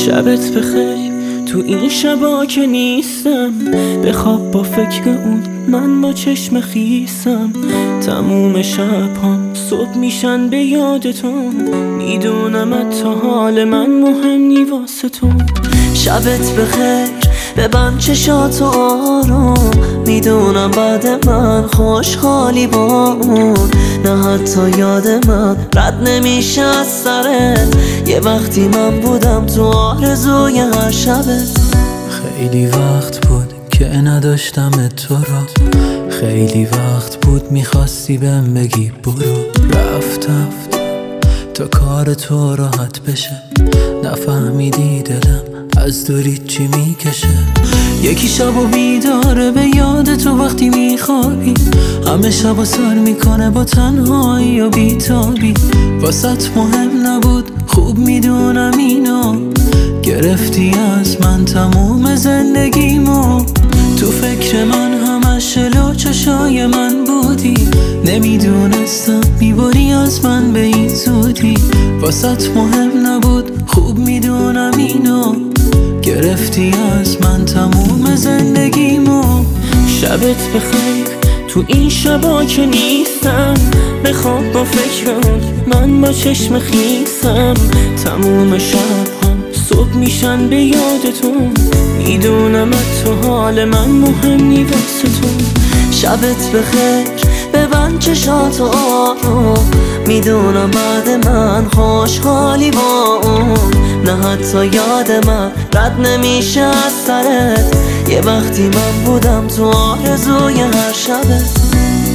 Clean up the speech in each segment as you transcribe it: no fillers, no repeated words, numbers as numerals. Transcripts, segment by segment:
شبت بخیر تو این شبا که نیستم، بخواب با فکر اون من با چشم خیسم. تموم شب‌هام صبح میشن به یاد تو، میدونم تا حال من مهمی واسه تو. شبت بخیر ببند چشاتو آروم، میدونم بعد من خوشحالی با اون. نه حتی یاد من رد نمیشه از سرت، یه وقتی من بودم تو آرزوی هر شبت. خیلی وقت بود که نداشتم تو را، خیلی وقت بود میخواستی بهم بگی برو. رفتم تا کار تو راحت بشه، نفهمیدی دلم از دوری چی میکشه. یکی شبو بیداره به یاد تو وقتی میخوابی، همه شبو سر میکنه با تنهایی و بیتابی. واسط مهم نبود خوب میدونم اینو، گرفتی از من تموم زندگیمو. تو فکر من همش لو چشای من بودی، نمیدونستم میبری از من به این زودی. واسط مهم نبود خوب میدونم اینو، گرفتی از من تموم زندگیمو. شبت بخیر تو این شبا که نیستم، بخواب با فکرم من با چشم خیسم. تموم شب‌هام صبح میشن به یاد تو، میدونم تو حال من مهمی واسه تو. شبت بخیر ببند چشاتو آروم، میدونم بعد من خوشحالی با اون. نه حتی یاد من رد نمیشه از سرت، یه وقتی من بودم تو آرزوی هر شبت.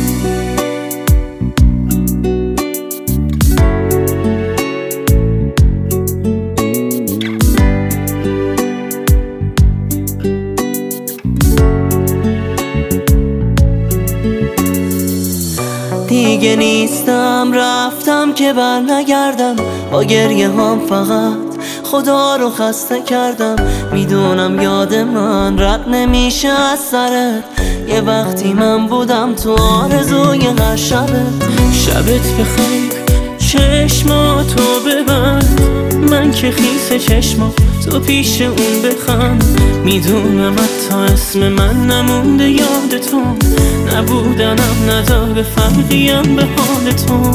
دیگه نیستم رفتم که بر نگردم، با گریه هم فقط خدا رو خسته کردم. میدونم یاد من رد نمیشه از سرت، یه وقتی من بودم تو آرزوی هر شبت. شبت بخیر چشماتو ببند، من که خیس چشماتو پیش اون بخند. میدونم حتی اسم من نمونده یاد تو، نبودنم نداره فرقیم به حال تو.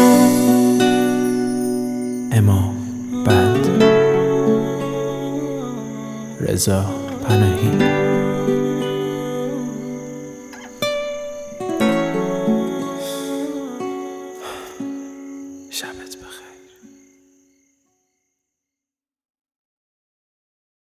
امام بند رضا پناهی. شبت بخیر.